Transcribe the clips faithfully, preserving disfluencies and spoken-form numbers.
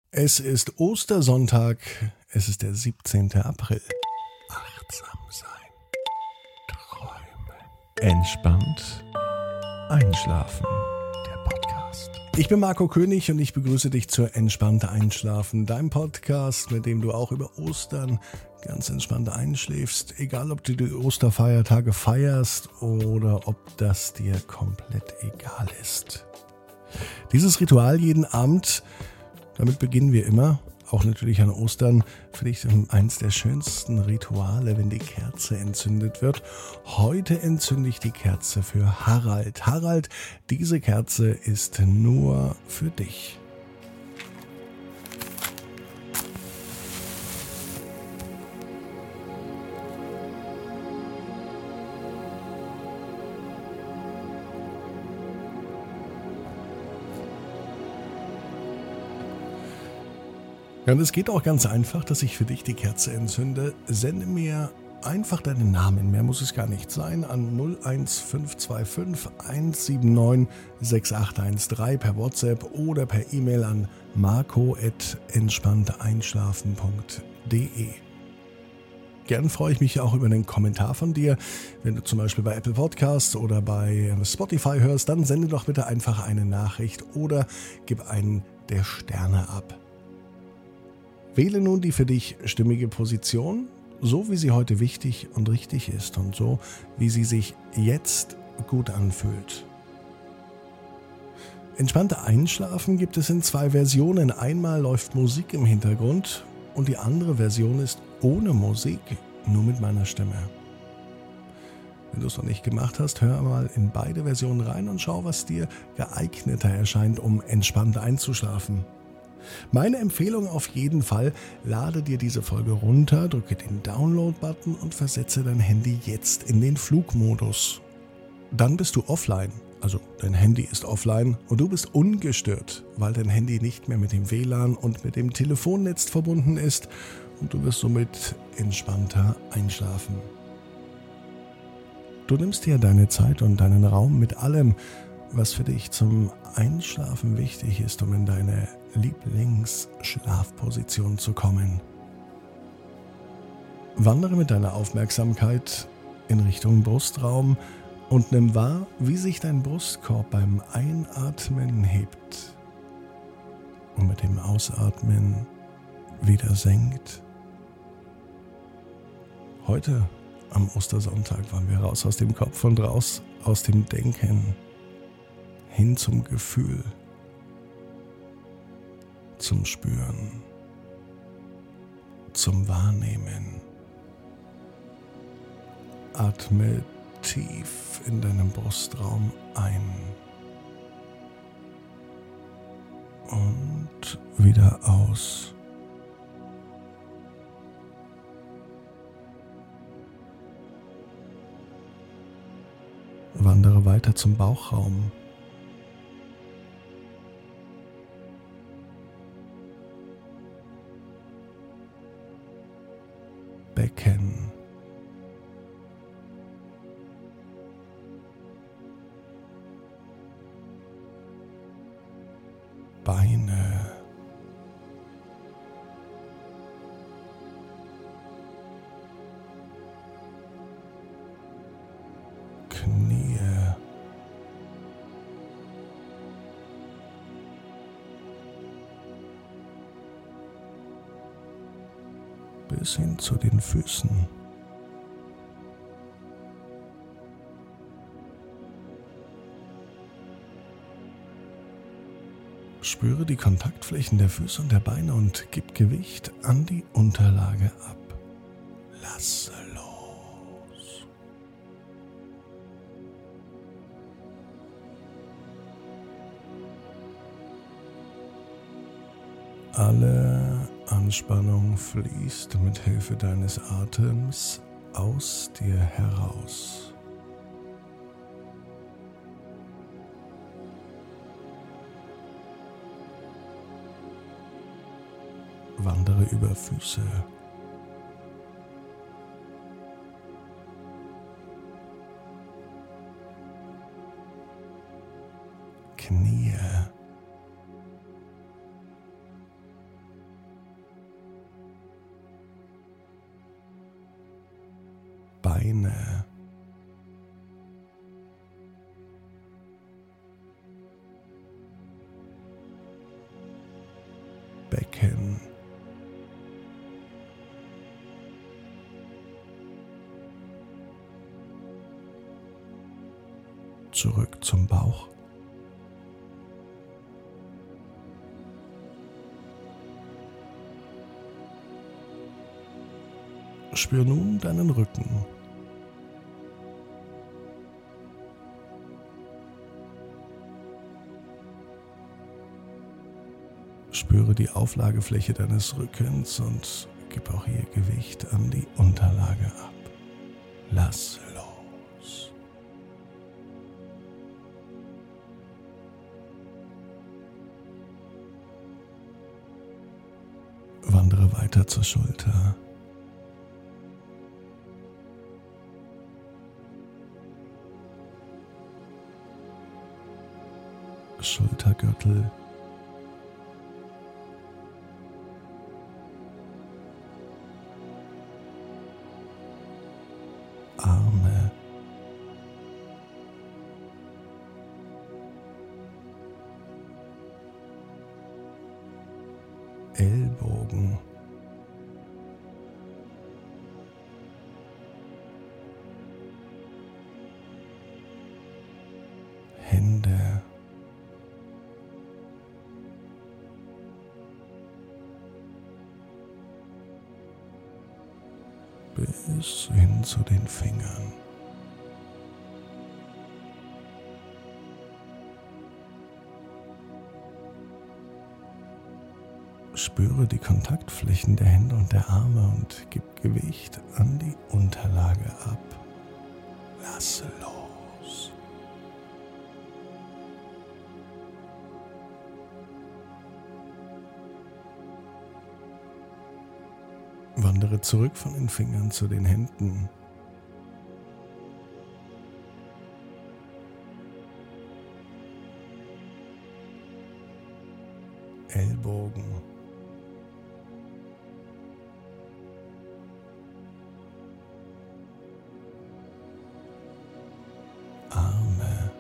Es ist Ostersonntag, es ist der siebzehnte April. Achtsam sein, träumen, entspannt einschlafen. Der Podcast. Ich bin Marco König und ich begrüße dich zu Entspannt Einschlafen, deinem Podcast, mit dem du auch über Ostern ganz entspannt einschläfst. Egal, ob du die Osterfeiertage feierst oder ob das dir komplett egal ist. Dieses Ritual jeden Abend, damit beginnen wir immer, auch natürlich an Ostern, finde ich eins der schönsten Rituale, wenn die Kerze entzündet wird. Heute entzünde ich die Kerze für Harald. Harald, diese Kerze ist nur für dich. Ja, und es geht auch ganz einfach, dass ich für dich die Kerze entzünde. Sende mir einfach deinen Namen, mehr muss es gar nicht sein, an null eins fünf zwei fünf eins sieben neun sechs acht eins drei per WhatsApp oder per E-Mail an marco at entspannteinschlafen punkt de. Gern freue ich mich auch über einen Kommentar von dir. Wenn du zum Beispiel bei Apple Podcasts oder bei Spotify hörst, dann sende doch bitte einfach eine Nachricht oder gib einen der Sterne ab. Wähle nun die für dich stimmige Position, so wie sie heute wichtig und richtig ist und so, wie sie sich jetzt gut anfühlt. Entspannte Einschlafen gibt es in zwei Versionen. Einmal läuft Musik im Hintergrund und die andere Version ist ohne Musik, nur mit meiner Stimme. Wenn du es noch nicht gemacht hast, hör mal in beide Versionen rein und schau, was dir geeigneter erscheint, um entspannt einzuschlafen. Meine Empfehlung auf jeden Fall, lade dir diese Folge runter, drücke den Download-Button und versetze dein Handy jetzt in den Flugmodus. Dann bist du offline, also dein Handy ist offline und du bist ungestört, weil dein Handy nicht mehr mit dem W L A N und mit dem Telefonnetz verbunden ist und du wirst somit entspannter einschlafen. Du nimmst dir deine Zeit und deinen Raum mit allem, was für dich zum Einschlafen wichtig ist, um in deine Lieblingsschlafposition zu kommen. Wandere mit deiner Aufmerksamkeit in Richtung Brustraum und nimm wahr, wie sich dein Brustkorb beim Einatmen hebt und mit dem Ausatmen wieder senkt. Heute am Ostersonntag waren wir raus aus dem Kopf und raus aus dem Denken, hin zum Gefühl, zum Spüren, zum Wahrnehmen. Atme tief in deinem Brustraum ein und wieder aus. Wandere weiter zum Bauchraum. Becken. Beine. Knie. Bis hin zu den Füßen. Spüre die Kontaktflächen der Füße und der Beine und gib Gewicht an die Unterlage ab. Lasse los. Alle Anspannung fließt mit Hilfe deines Atems aus dir heraus. Wandere über Füße, Knie, Beine, Becken, zurück zum Bauch. Spür nun deinen Rücken. Spüre die Auflagefläche deines Rückens und gib auch hier Gewicht an die Unterlage ab. Lass los. Wandere weiter zur Schulter. Schultergürtel, Arme, Ellbogen, Hände, bis hin zu den Fingern. Spüre die Kontaktflächen der Hände und der Arme und gib Gewicht an die Unterlage ab. Lass los. Wandere zurück von den Fingern zu den Händen. Ellbogen. Arme.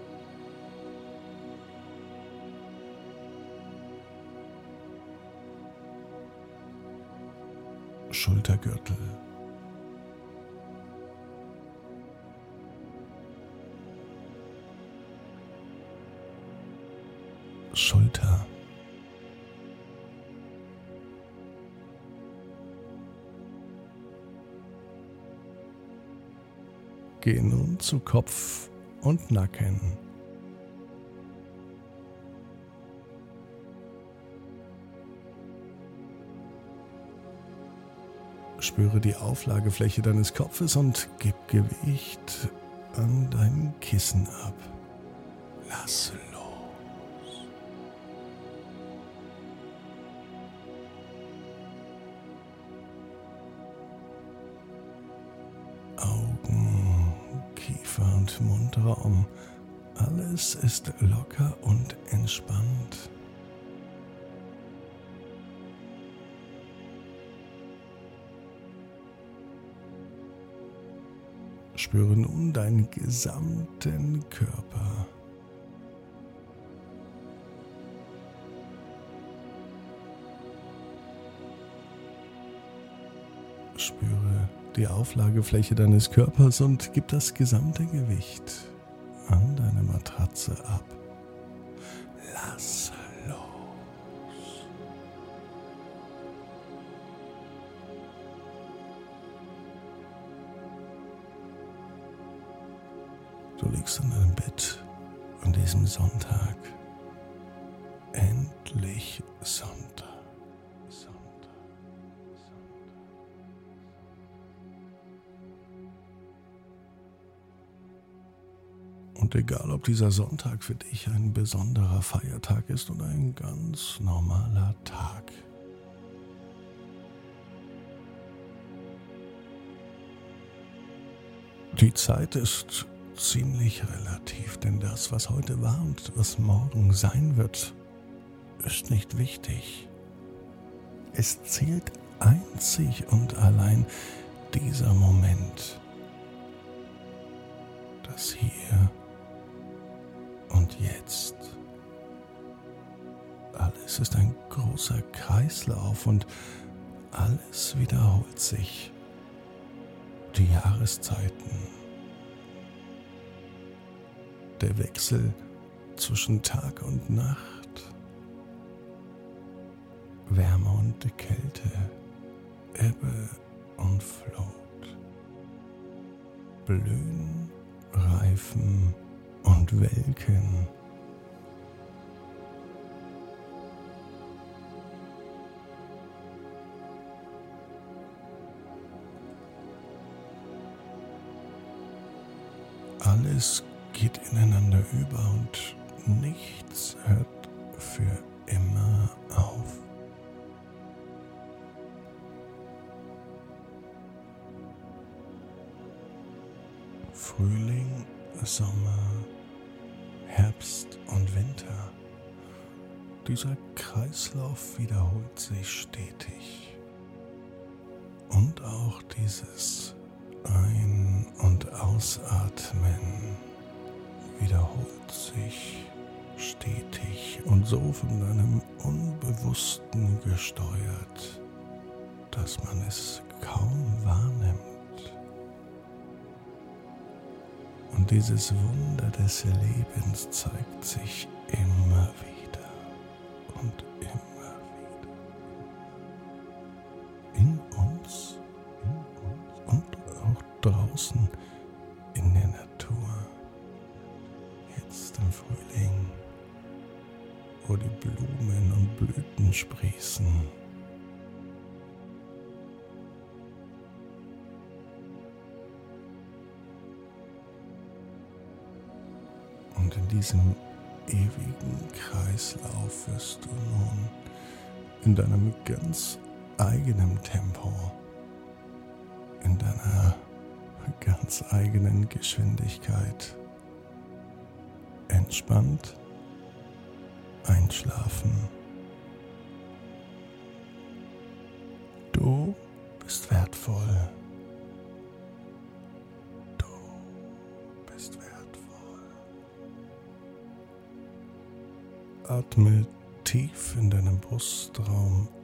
Schultergürtel, Schulter, geh nun zu Kopf und Nacken. Spüre die Auflagefläche deines Kopfes und gib Gewicht an dein Kissen ab. Lass los. Augen, Kiefer und Mundraum. Alles ist locker und entspannt. Spüre nun deinen gesamten Körper. Spüre die Auflagefläche deines Körpers und gib das gesamte Gewicht an deine Matratze ab. Lass los. Du liegst in deinem Bett an diesem Sonntag. Endlich Sonntag. Sonntag. Sonntag. Und egal, ob dieser Sonntag für dich ein besonderer Feiertag ist oder ein ganz normaler Tag. Die Zeit ist ziemlich relativ, denn das, was heute war und was morgen sein wird, ist nicht wichtig. Es zählt einzig und allein dieser Moment, das Hier und Jetzt. Alles ist ein großer Kreislauf und alles wiederholt sich. Die Jahreszeiten, der Wechsel zwischen Tag und Nacht, Wärme und Kälte, Ebbe und Flut, Blühen, Reifen und Welken. Alles geht ineinander über und nichts hört für immer auf. Frühling, Sommer, Herbst und Winter. Dieser Kreislauf wiederholt sich stetig. Und auch dieses Ein- und Ausatmen wiederholt sich stetig und so von deinem Unbewussten gesteuert, dass man es kaum wahrnimmt. Und dieses Wunder des Lebens zeigt sich immer wieder und immer wieder in uns, in uns und auch draußen in der Natur. Jetzt im Frühling, wo die Blumen und Blüten sprießen. Und in diesem ewigen Kreislauf wirst du nun in deinem ganz eigenen Tempo, in deiner ganz eigenen Geschwindigkeit entspannt einschlafen. Du bist wertvoll. Du bist wertvoll. Atme tief in deinem Brustraum